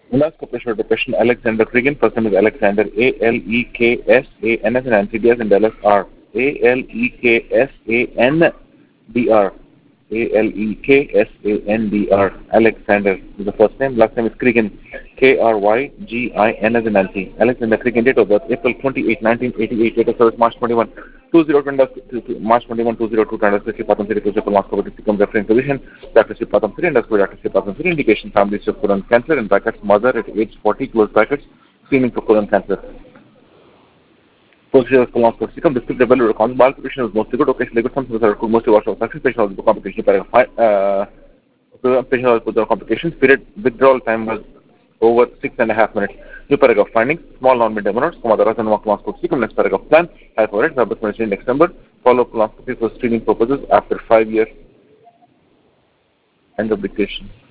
Endoscope patient depression, Alexander Krigan. First name is Alexander, Aleksands, and Nancy Diaz and Dallas R. Aleksandr. Aleksandr. Alexander is the first name. Last name is Krigan. Krygin as in Nancy. Alexander Krigan. Date of birth April 28, 1988. Date of service March 21, 2002. March 21, 2002. Dr. Sripatham Siri, principal Moscow become referring physician. Dr. Sripatham Siri, Dr. Sripatham Siri. Indication family of colon cancer in brackets mother at age 40 close brackets. Screening for colon cancer. Procedure of colonoscopy. Descriptive value response. Bowel preparation is mostly good. Occasionally good. Some results are mostly washed out. Success patient has complication. Patient has complications. Period withdrawal time was over 6.5 minutes. New paragraph findings. Small non-mid minutes. Some other than colonoscopy. Next paragraph plan. Hyperate. Verbal mentioned next number. Follow colonoscopy for screening purposes after 5 years. End of dictation.